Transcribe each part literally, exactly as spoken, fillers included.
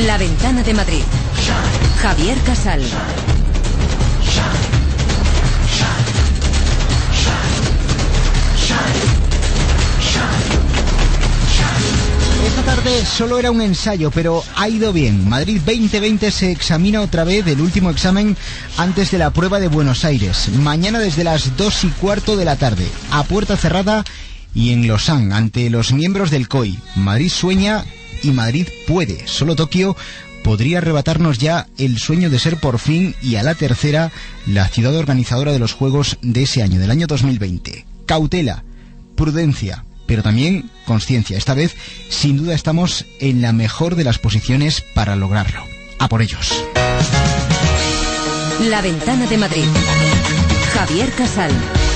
La Ventana de Madrid. Javier Casal. Esta tarde solo era un ensayo, pero ha ido bien. Madrid veinte veinte se examina otra vez el último examen antes de la prueba de Buenos Aires. Mañana desde las dos y cuarto de la tarde, a puerta cerrada y en Lausanne, ante los miembros del C O I. Madrid sueña y Madrid puede. Solo Tokio podría arrebatarnos ya el sueño de ser por fin, y a la tercera, la ciudad organizadora de los Juegos de ese año, del año dos mil veinte. Cautela, prudencia, pero también conciencia. Esta vez, sin duda, estamos en la mejor de las posiciones para lograrlo. A por ellos. La Ventana de Madrid. Javier Casal.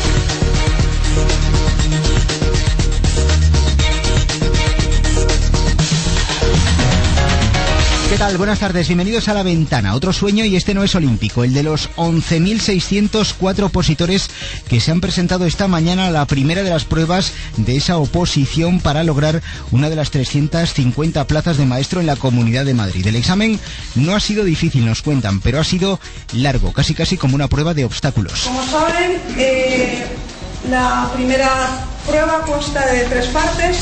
¿Qué tal? Buenas tardes, bienvenidos a La Ventana. Otro sueño, y este no es olímpico, el de los once mil seiscientos cuatro opositores que se han presentado esta mañana a la primera de las pruebas de esa oposición para lograr una de las trescientas cincuenta plazas de maestro en la Comunidad de Madrid. El examen no ha sido difícil, nos cuentan, pero ha sido largo, casi casi como una prueba de obstáculos. Como saben, eh, la primera prueba consta de tres partes.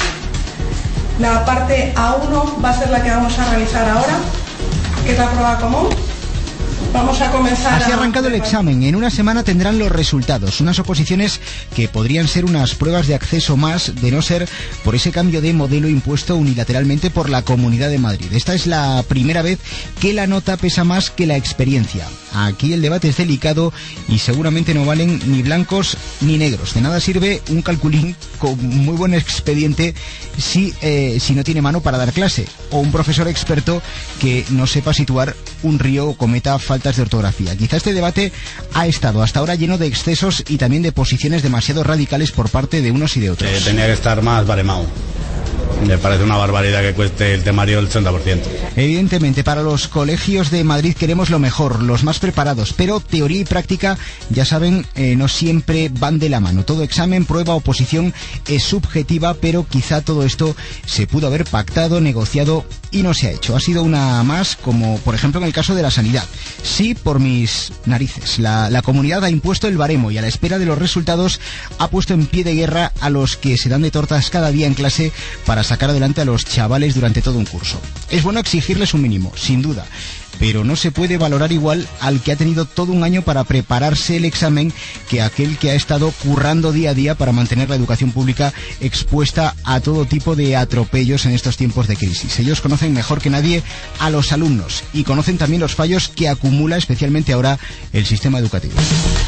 La parte A uno va a ser la que vamos a realizar ahora, que es la prueba común. Vamos a comenzar. Así ha arrancado el examen. En una semana tendrán los resultados. Unas oposiciones que podrían ser unas pruebas de acceso más, de no ser por ese cambio de modelo impuesto unilateralmente por la Comunidad de Madrid. Esta es la primera vez que la nota pesa más que la experiencia. Aquí el debate es delicado y seguramente no valen ni blancos ni negros. De nada sirve un calculín con muy buen expediente si, eh, si no tiene mano para dar clase, o un profesor experto que no sepa situar un río o cometa faltas de ortografía. Quizá este debate ha estado hasta ahora lleno de excesos y también de posiciones demasiado radicales por parte de unos y de otros. Eh, tenía que estar más baremado. Me parece una barbaridad que cueste el temario el ochenta por ciento. Evidentemente, para los colegios de Madrid queremos lo mejor, los más preparados, pero teoría y práctica, ya saben, eh, no siempre van de la mano. Todo examen, prueba, oposición es subjetiva, pero quizá todo esto se pudo haber pactado, negociado y no se ha hecho. Ha sido una más, como por ejemplo en el caso de la sanidad. Sí, por mis narices. La, la comunidad ha impuesto el baremo y a la espera de los resultados ha puesto en pie de guerra a los que se dan de tortas cada día en clase para sacar adelante a los chavales durante todo un curso. Es bueno exigirles un mínimo, sin duda, pero no se puede valorar igual al que ha tenido todo un año para prepararse el examen que aquel que ha estado currando día a día para mantener la educación pública expuesta a todo tipo de atropellos en estos tiempos de crisis. Ellos conocen mejor que nadie a los alumnos y conocen también los fallos que acumula especialmente ahora el sistema educativo.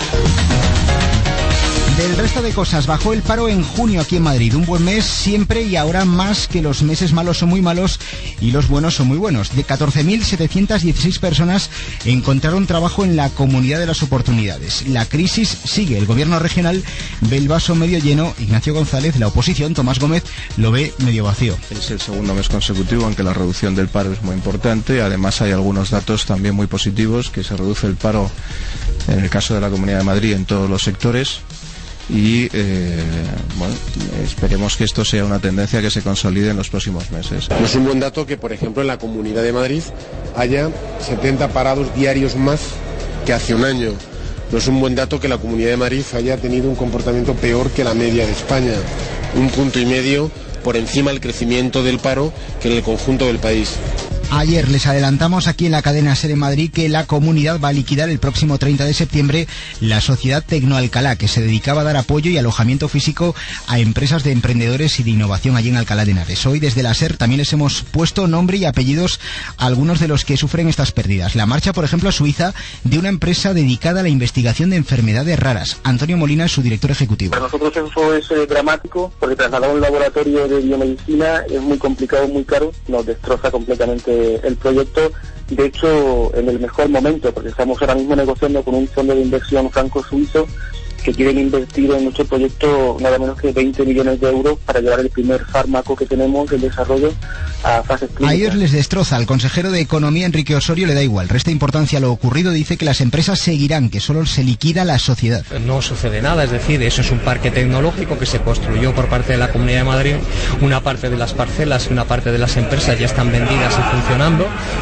Del resto de cosas, bajó el paro en junio aquí en Madrid. Un buen mes siempre, y ahora más que los meses malos son muy malos y los buenos son muy buenos. De catorce mil setecientas dieciséis personas encontraron trabajo en la Comunidad de las Oportunidades. La crisis sigue. El gobierno regional ve el vaso medio lleno. Ignacio González, la oposición, Tomás Gómez, lo ve medio vacío. Es el segundo mes consecutivo en que la reducción del paro es muy importante. Además hay algunos datos también muy positivos, que se reduce el paro en el caso de la Comunidad de Madrid en todos los sectores. Y eh, bueno, esperemos que esto sea una tendencia que se consolide en los próximos meses. No es un buen dato que, por ejemplo, en la Comunidad de Madrid haya setenta parados diarios más que hace un año. No es un buen dato que la Comunidad de Madrid haya tenido un comportamiento peor que la media de España. Un punto y medio por encima del crecimiento del paro que en el conjunto del país. Ayer les adelantamos aquí en la cadena SER en Madrid que la comunidad va a liquidar el próximo treinta de septiembre la sociedad Tecnoalcalá, que se dedicaba a dar apoyo y alojamiento físico a empresas de emprendedores y de innovación allí en Alcalá de Henares. Hoy desde la SER también les hemos puesto nombre y apellidos a algunos de los que sufren estas pérdidas. La marcha, por ejemplo, a Suiza de una empresa dedicada a la investigación de enfermedades raras. Antonio Molina es su director ejecutivo. Para nosotros eso es eh, dramático, porque trasladar un laboratorio de biomedicina es muy complicado, muy caro, nos destroza completamente el proyecto. De hecho, en el mejor momento, porque estamos ahora mismo negociando con un fondo de inversión franco-suizo que quieren invertir en nuestro proyecto nada menos que veinte millones de euros para llevar el primer fármaco que tenemos, el desarrollo, a fases clínicas. A ellos les destroza. Al consejero de Economía, Enrique Osorio, le da igual. Resta importancia a lo ocurrido. Dice que las empresas seguirán, que solo se liquida la sociedad. No sucede nada, es decir, eso es un parque tecnológico que se construyó por parte de la Comunidad de Madrid. Una parte de las parcelas y una parte de las empresas ya están vendidas y funcionando.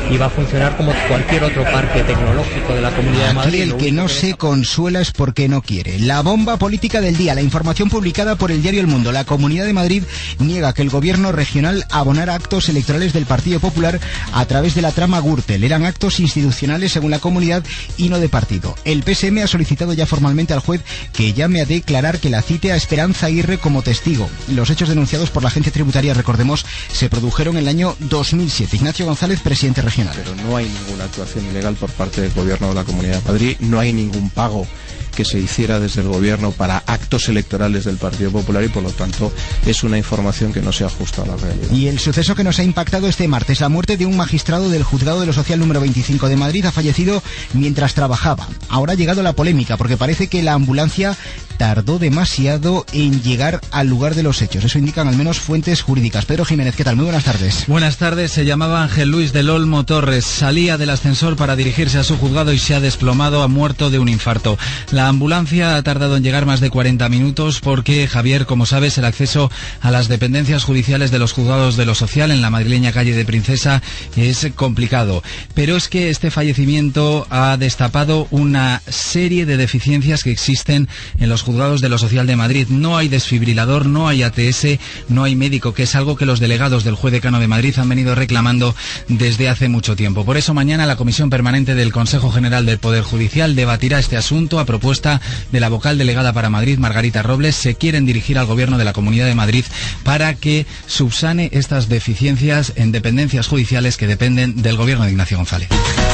y va a funcionar como cualquier otro parque tecnológico de la Comunidad de Madrid. Aquí el que no se consuela es porque no quiere. La bomba política del día, la información publicada por el diario El Mundo. La Comunidad de Madrid niega que el gobierno regional abonara actos electorales del Partido Popular a través de la trama Gürtel. Eran actos institucionales según la comunidad y no de partido. El P S M ha solicitado ya formalmente al juez que llame a declarar que la cite a Esperanza Aguirre como testigo. Los hechos denunciados por la agencia tributaria, recordemos, se produjeron en el año dos mil siete. Ignacio González, presidente regional. Pero no hay ninguna actuación ilegal por parte del gobierno de la Comunidad de Madrid, no hay ningún pago que se hiciera desde el gobierno para actos electorales del Partido Popular y por lo tanto es una información que no se ajusta a la realidad. Y el suceso que nos ha impactado este martes, la muerte de un magistrado del Juzgado de lo Social número veinticinco de Madrid, ha fallecido mientras trabajaba. Ahora ha llegado la polémica porque parece que la ambulancia tardó demasiado en llegar al lugar de los hechos. Eso indican al menos fuentes jurídicas. Pedro Jiménez, ¿qué tal? Muy buenas tardes. Buenas tardes. Se llamaba Ángel Luis del Olmo Torres. Salía del ascensor para dirigirse a su juzgado y se ha desplomado, ha muerto de un infarto. La ambulancia ha tardado en llegar más de cuarenta minutos porque, Javier, como sabes, el acceso a las dependencias judiciales de los juzgados de lo social en la madrileña calle de Princesa es complicado. Pero es que este fallecimiento ha destapado una serie de deficiencias que existen en los juzgados de lo social de Madrid. No hay desfibrilador, no hay A T S, no hay médico, que es algo que los delegados del juez decano de Madrid han venido reclamando desde hace mucho tiempo. Por eso mañana la Comisión Permanente del Consejo General del Poder Judicial debatirá este asunto a propuesta de la vocal delegada para Madrid, Margarita Robles. Se quieren dirigir al Gobierno de la Comunidad de Madrid para que subsane estas deficiencias en dependencias judiciales que dependen del Gobierno de Ignacio González.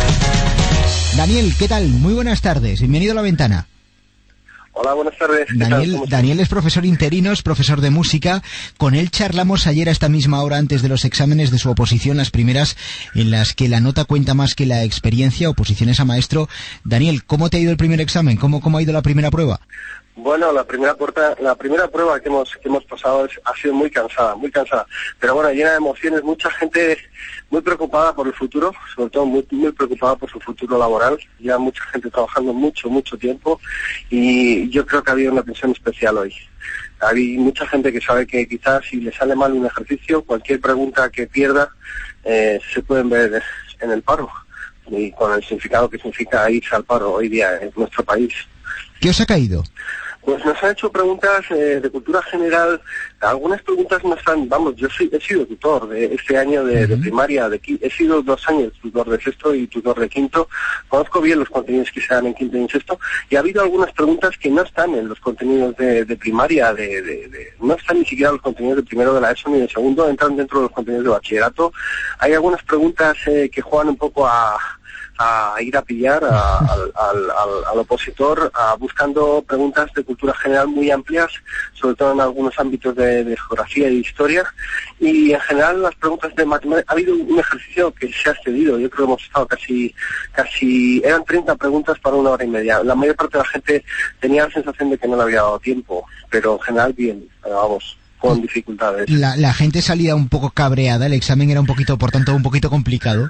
Daniel, ¿qué tal? Muy buenas tardes. Bienvenido a La Ventana. Hola, buenas tardes. Daniel, Daniel es profesor interino, es profesor de música. Con él charlamos ayer a esta misma hora antes de los exámenes de su oposición, las primeras en las que la nota cuenta más que la experiencia, oposiciones a maestro. Daniel, ¿cómo te ha ido el primer examen? ¿Cómo, cómo ha ido la primera prueba? Bueno, la primera puerta, la primera prueba que hemos que hemos pasado es, ha sido muy cansada, muy cansada, pero bueno, llena de emociones, mucha gente muy preocupada por el futuro, sobre todo muy, muy preocupada por su futuro laboral, ya mucha gente trabajando mucho, mucho tiempo, y yo creo que ha habido una tensión especial hoy. Hay mucha gente que sabe que quizás si le sale mal un ejercicio, cualquier pregunta que pierda, eh, se pueden ver en el paro, y con el significado que significa irse al paro hoy día en nuestro país. ¿Qué os ha caído? Pues nos han hecho preguntas eh, de cultura general. Algunas preguntas no están, vamos, yo soy, he sido tutor de este año de, uh-huh. de primaria, de, he sido dos años tutor de sexto y tutor de quinto. Conozco bien los contenidos que se dan en quinto y en sexto, y ha habido algunas preguntas que no están en los contenidos de, de primaria, de, de, de, no están ni siquiera los contenidos de primero de la ESO ni de segundo, entran dentro de los contenidos de bachillerato. Hay algunas preguntas eh, que juegan un poco a... a ir a pillar a, al, al, al, al opositor, a, buscando preguntas de cultura general muy amplias, sobre todo en algunos ámbitos de, de geografía y de historia, y en general las preguntas de matemáticas. Ha habido un ejercicio que se ha excedido, yo creo que hemos estado casi, casi, eran treinta preguntas para una hora y media. La mayor parte de la gente tenía la sensación de que no le había dado tiempo, pero en general bien, vamos, con dificultades. La, la gente salía un poco cabreada, el examen era un poquito, por tanto, un poquito complicado.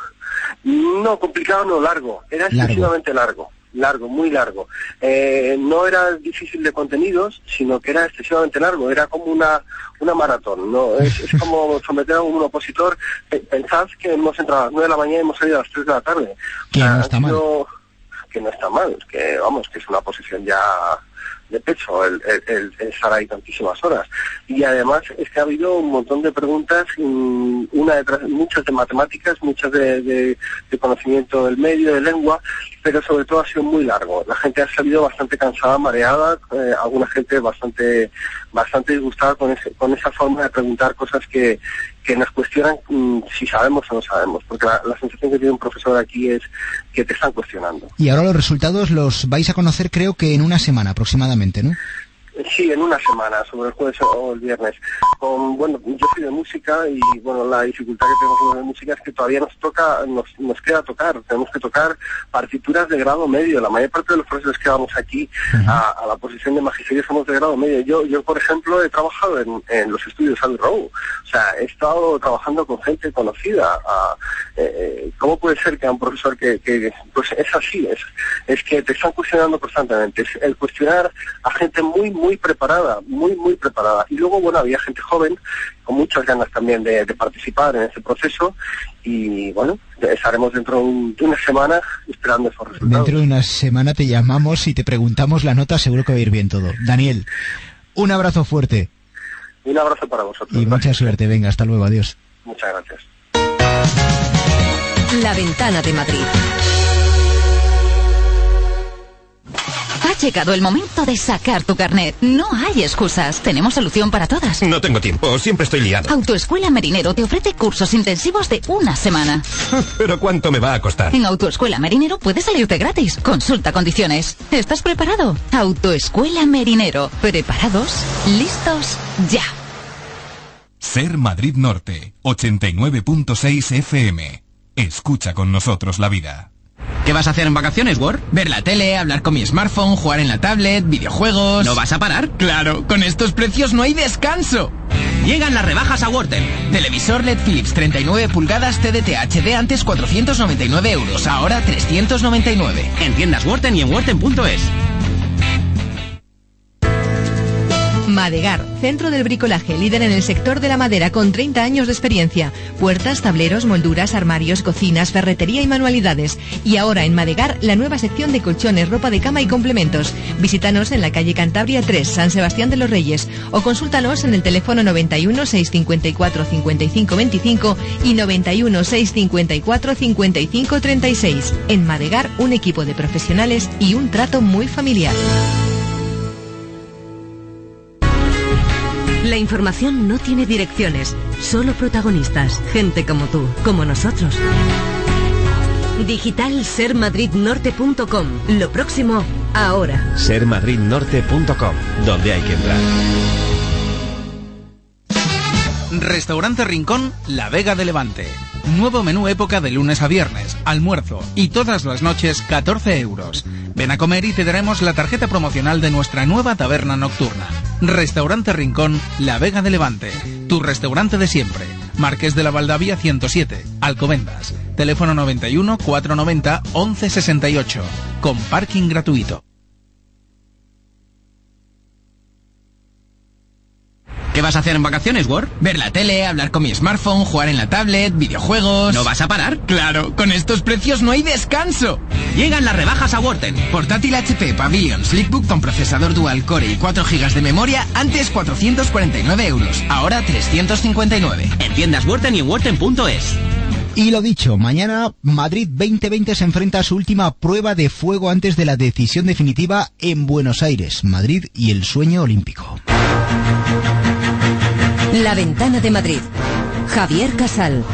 No, complicado no, largo. Era excesivamente largo, largo, muy largo. Eh, no era difícil de contenidos, sino que era excesivamente largo. Era como una una maratón, ¿no? Es, es como someter a un opositor. Pensad que hemos entrado a las nueve de la mañana y hemos salido a las tres de la tarde. Que no está mal. Que no está mal, que vamos, que es una posición ya de pecho el, el, el, el estar ahí tantísimas horas. Y además es que ha habido un montón de preguntas, una detrás, muchas de matemáticas, muchas de, de, de conocimiento del medio, de lengua, pero sobre todo ha sido muy largo. La gente ha salido bastante cansada, mareada, eh, alguna gente bastante bastante disgustada con ese, con esa forma de preguntar cosas que que nos cuestionan mmm, si sabemos o no sabemos, porque la, la sensación que tiene un profesor aquí es que te están cuestionando. Y ahora los resultados los vais a conocer creo que en una semana aproximadamente, ¿no? Sí, en una semana, sobre el jueves o el viernes. Con, bueno, yo soy de música y bueno, la dificultad que tenemos en música es que todavía nos toca, nos, nos queda tocar, tenemos que tocar partituras de grado medio. La mayor parte de los profesores que vamos aquí uh-huh. a, a la posición de magisterio somos de grado medio. Yo, yo por ejemplo, he trabajado en, en los estudios Abbey Road. O sea, he estado trabajando con gente conocida. A, eh, eh, ¿cómo puede ser que a un profesor que, que pues es así, es, es que te están cuestionando constantemente, es el cuestionar a gente muy, muy preparada, muy, muy preparada. Y luego, bueno, había gente joven, con muchas ganas también de, de participar en ese proceso, y bueno, estaremos dentro de, un, de una semana esperando esos resultados. Dentro de una semana te llamamos y te preguntamos la nota, seguro que va a ir bien todo. Daniel, un abrazo fuerte. Un abrazo para vosotros. Y gracias. Mucha suerte, venga, hasta luego, adiós. Muchas gracias. La Ventana de Madrid. Ha llegado el momento de sacar tu carnet. No hay excusas. Tenemos solución para todas. No tengo tiempo, siempre estoy liado. Autoescuela Merinero te ofrece cursos intensivos de una semana. ¿Pero cuánto me va a costar? En Autoescuela Merinero puedes salirte gratis. Consulta condiciones. ¿Estás preparado? Autoescuela Merinero. ¿Preparados? ¿Listos? ¡Ya! Ser Madrid Norte, ochenta y nueve punto seis F M. Escucha con nosotros la vida. ¿Qué vas a hacer en vacaciones, Word? Ver la tele, hablar con mi smartphone, jugar en la tablet, videojuegos... ¿No vas a parar? Claro, con estos precios no hay descanso. Llegan las rebajas a Wortel. Televisor L E D Philips treinta y nueve pulgadas T D T H D antes cuatrocientos noventa y nueve euros, ahora trescientos noventa y nueve. En tiendas Worten y en worten punto es. Madegar, centro del bricolaje, líder en el sector de la madera con treinta años de experiencia. Puertas, tableros, molduras, armarios, cocinas, ferretería y manualidades. Y ahora en Madegar, la nueva sección de colchones, ropa de cama y complementos. Visítanos en la calle Cantabria tres, San Sebastián de los Reyes, o consúltanos en el teléfono noventa y uno, seiscientos cincuenta y cuatro, cincuenta y cinco veinticinco y noventa y uno, seiscientos cincuenta y cuatro, cincuenta y cinco treinta y seis. En Madegar, un equipo de profesionales y un trato muy familiar. La información no tiene direcciones, solo protagonistas, gente como tú, como nosotros. Digital ser madrid norte punto com. Lo próximo, ahora. ser madrid norte punto com, donde hay que entrar. Restaurante Rincón, La Vega de Levante. Nuevo menú época de lunes a viernes, almuerzo y todas las noches catorce euros. Ven a comer y te daremos la tarjeta promocional de nuestra nueva taberna nocturna. Restaurante Rincón, La Vega de Levante. Tu restaurante de siempre. Marqués de la Valdavia ciento siete, Alcobendas. Teléfono noventa y uno, cuatrocientos noventa, once sesenta y ocho. Con parking gratuito. ¿Qué vas a hacer en vacaciones, Word? Ver la tele, hablar con mi smartphone, jugar en la tablet, videojuegos... ¿No vas a parar? Claro, con estos precios no hay descanso. Llegan las rebajas a Worten. Portátil H P Pavilion Slickbook con procesador Dual Core y cuatro gigas de memoria, antes cuatrocientos cuarenta y nueve euros, ahora trescientos cincuenta y nueve. En tiendas Worten y en worten punto es. Y lo dicho, mañana Madrid veinte veinte se enfrenta a su última prueba de fuego antes de la decisión definitiva en Buenos Aires. Madrid y el sueño olímpico. La Ventana de Madrid. Javier Casal.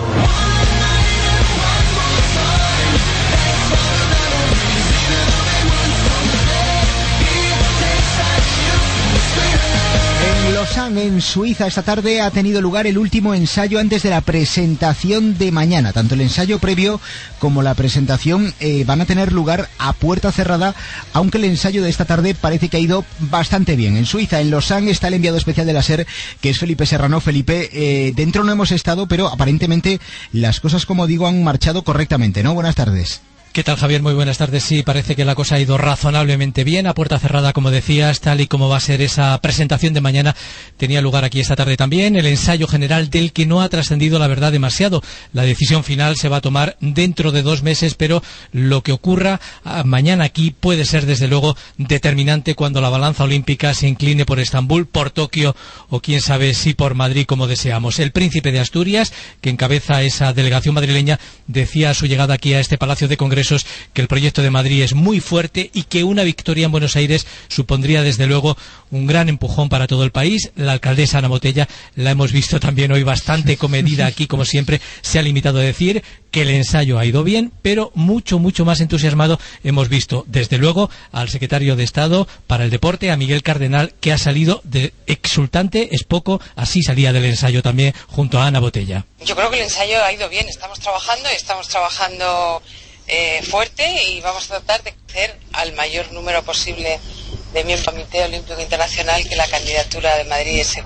En Lausanne, en Suiza, esta tarde ha tenido lugar el último ensayo antes de la presentación de mañana. Tanto el ensayo previo como la presentación eh, van a tener lugar a puerta cerrada, aunque el ensayo de esta tarde parece que ha ido bastante bien. En Suiza, en Lausanne, está el enviado especial de la SER, que es Felipe Serrano. Felipe, eh, dentro no hemos estado, pero aparentemente las cosas, como digo, han marchado correctamente, ¿no? Buenas tardes. ¿Qué tal, Javier? Muy buenas tardes. Sí, parece que la cosa ha ido razonablemente bien, a puerta cerrada, como decías, tal y como va a ser esa presentación de mañana. Tenía lugar aquí esta tarde también el ensayo general, del que no ha trascendido, la verdad, demasiado. La decisión final se va a tomar dentro de dos meses, pero lo que ocurra mañana aquí puede ser, desde luego, determinante cuando la balanza olímpica se incline por Estambul, por Tokio o quién sabe si por Madrid, como deseamos. El príncipe de Asturias, que encabeza esa delegación madrileña, decía a su llegada aquí a este Palacio de Congresos que el proyecto de Madrid es muy fuerte y que una victoria en Buenos Aires supondría, desde luego, un gran empujón para todo el país. La alcaldesa Ana Botella, la hemos visto también hoy bastante comedida aquí, como siempre, se ha limitado a decir que el ensayo ha ido bien, pero mucho, mucho más entusiasmado hemos visto, desde luego, al secretario de Estado para el Deporte, a Miguel Cardenal, que ha salido de exultante, es poco, así salía del ensayo también junto a Ana Botella. Yo creo que el ensayo ha ido bien, estamos trabajando y estamos trabajando Eh, fuerte, y vamos a tratar de hacer al mayor número posible de miembros del Comité Olímpico Internacional, que la candidatura de Madrid es segura.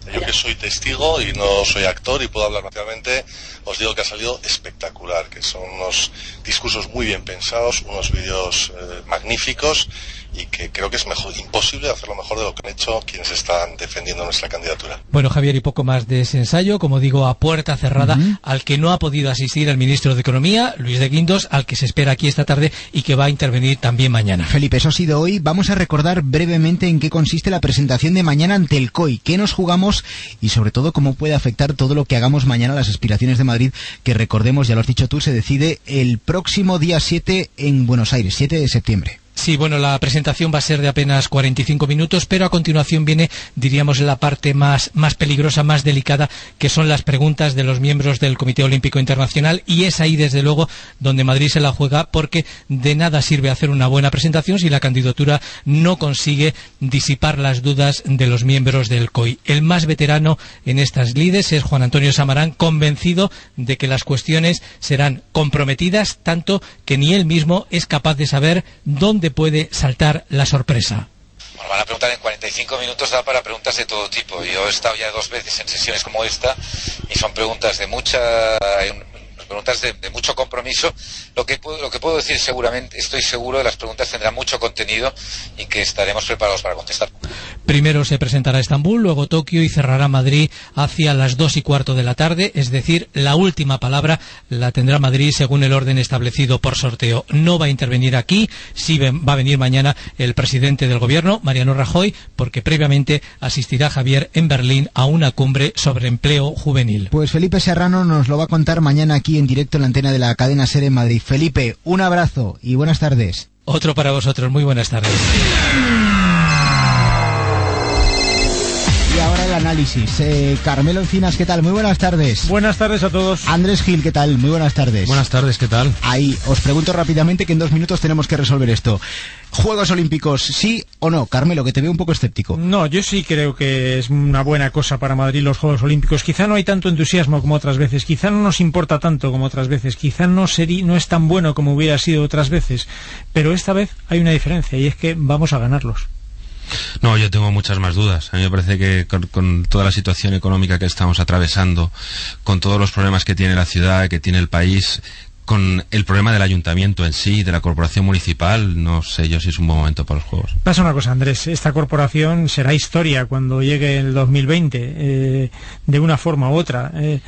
Yo que soy testigo y no soy actor y puedo hablar naturalmente, os digo que ha salido espectacular, que son unos discursos muy bien pensados, unos vídeos eh, magníficos, y que creo que es mejor, imposible hacerlo mejor de lo que han hecho quienes están defendiendo nuestra candidatura. Bueno, Javier, y poco más de ese ensayo, como digo, a puerta cerrada, uh-huh. al que no ha podido asistir el ministro de Economía, Luis de Guindos, al que se espera aquí esta tarde y que va a intervenir también mañana. Felipe, eso ha sido hoy. Vamos a recordar brevemente en qué consiste la presentación de mañana ante el C O I, qué nos jugamos y sobre todo cómo puede afectar todo lo que hagamos mañana a las aspiraciones de Madrid, que recordemos, ya lo has dicho tú, se decide el próximo día siete en Buenos Aires, siete de septiembre. Sí, bueno, la presentación va a ser de apenas cuarenta y cinco minutos, pero a continuación viene, diríamos, la parte más, más peligrosa, más delicada, que son las preguntas de los miembros del Comité Olímpico Internacional, y es ahí, desde luego, donde Madrid se la juega, porque de nada sirve hacer una buena presentación si la candidatura no consigue disipar las dudas de los miembros del C O I. El más veterano en estas lides es Juan Antonio Samarán, convencido de que las cuestiones serán comprometidas, tanto que ni él mismo es capaz de saber dónde puede saltar la sorpresa. Bueno, van a preguntar en cuarenta y cinco minutos, da para preguntas de todo tipo. Yo he estado ya dos veces en sesiones como esta y son preguntas de mucha preguntas de, de mucho compromiso. Lo que puedo, lo que puedo decir seguramente, estoy seguro de las preguntas tendrán mucho contenido y que estaremos preparados para contestar. Primero se presentará Estambul, luego Tokio y cerrará Madrid hacia las dos y cuarto de la tarde, es decir, la última palabra la tendrá Madrid según el orden establecido por sorteo. No va a intervenir aquí, sí va a venir mañana el presidente del gobierno, Mariano Rajoy, porque previamente asistirá Javier en Berlín a una cumbre sobre empleo juvenil. Pues Felipe Serrano nos lo va a contar mañana aquí en directo en la antena de la cadena SER en Madrid. Felipe, un abrazo y buenas tardes. Otro para vosotros, muy buenas tardes. Y ahora el análisis. Eh, Carmelo Encinas, ¿qué tal? Muy buenas tardes. Buenas tardes a todos. Andrés Gil, ¿qué tal? Muy buenas tardes. Buenas tardes, ¿qué tal? Ahí, os pregunto rápidamente que en dos minutos tenemos que resolver esto. ¿Juegos Olímpicos, sí o no? Carmelo, que te veo un poco escéptico. No, yo sí creo que es una buena cosa para Madrid los Juegos Olímpicos. Quizá no hay tanto entusiasmo como otras veces, quizá no nos importa tanto como otras veces, quizá no, sería, no es tan bueno como hubiera sido otras veces, pero esta vez hay una diferencia y es que vamos a ganarlos. No, yo tengo muchas más dudas. A mí me parece que con, con toda la situación económica que estamos atravesando, con todos los problemas que tiene la ciudad, que tiene el país, con el problema del ayuntamiento en sí, de la corporación municipal, no sé yo si es un buen momento para los Juegos. Pasa una cosa, Andrés, esta corporación será historia cuando llegue el dos mil veinte, eh, de una forma u otra, eh,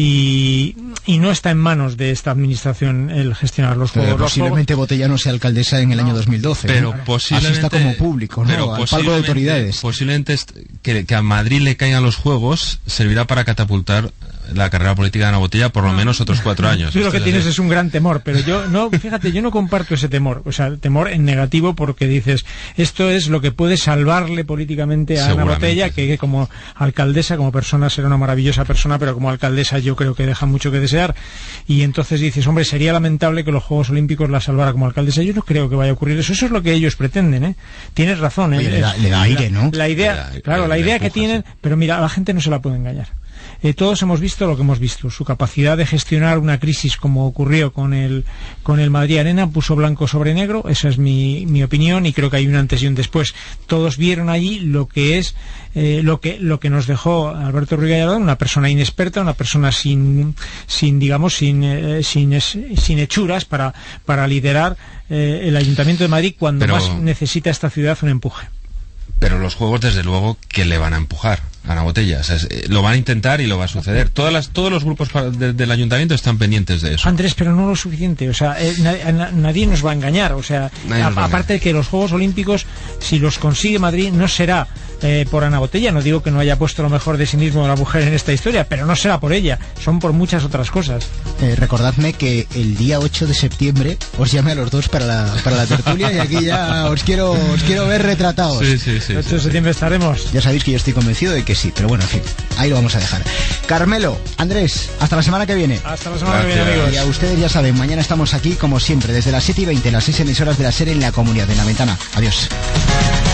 y, y no está en manos de esta administración el gestionar los pero Juegos. Posiblemente Botellano sea alcaldesa en el no. año dos mil doce. Pero ¿no? posiblemente, así está como público, ¿no? Pero al palco de autoridades. Posiblemente que, que a Madrid le caigan los Juegos servirá para catapultar la carrera política de Ana Botella por lo menos otros cuatro años. Tú lo que tienes es un gran temor, pero yo no, fíjate, yo no comparto ese temor, o sea, temor en negativo, porque dices, esto es lo que puede salvarle políticamente a Ana Botella, que, que como alcaldesa, como persona será una maravillosa persona, pero como alcaldesa yo creo que deja mucho que desear, y entonces dices, hombre, sería lamentable que los Juegos Olímpicos la salvara como alcaldesa. Yo no creo que vaya a ocurrir eso, eso es lo que ellos pretenden, ¿eh? Tienes razón, ¿eh? Oye, le, da, le da aire, ¿no? La, la idea, da, claro, la idea empuja, que tienen, sí. Pero mira, a la gente no se la puede engañar. Eh, todos hemos visto lo que hemos visto. Su capacidad de gestionar una crisis como ocurrió con el con el Madrid Arena puso blanco sobre negro. Esa es mi, mi opinión, y creo que hay un antes y un después. Todos vieron allí lo que es eh, lo que lo que nos dejó Alberto Ruiz Gallardón, una persona inexperta, una persona sin sin digamos sin eh, sin, es, sin hechuras para para liderar eh, el Ayuntamiento de Madrid cuando Pero... más necesita esta ciudad un empuje. Pero los Juegos, desde luego, que le van a empujar a Ana Botella. O sea, es, lo van a intentar y lo va a suceder. Todas las, todos los grupos de, del ayuntamiento están pendientes de eso. Andrés, pero no lo suficiente. O sea, eh, na, nadie nos va a engañar. O sea, a, aparte de que los Juegos Olímpicos, si los consigue Madrid, no será eh, por Ana Botella. No digo que no haya puesto lo mejor de sí mismo la mujer en esta historia, pero no será por ella. Son por muchas otras cosas. Eh, recordadme que el día ocho de septiembre os llame a los dos para la, para la tertulia, y aquí ya os quiero, os quiero ver retratados. Sí, sí, sí. el ocho de septiembre estaremos. Ya sabéis que yo estoy convencido de que sí, pero bueno, en fin, ahí lo vamos a dejar. Carmelo, Andrés, hasta la semana que viene. Hasta la semana Gracias. que viene, amigos. Y a ustedes ya saben, mañana estamos aquí como siempre desde las siete y veinte, las seis emisoras de la SER en la comunidad, en La Ventana. Adiós.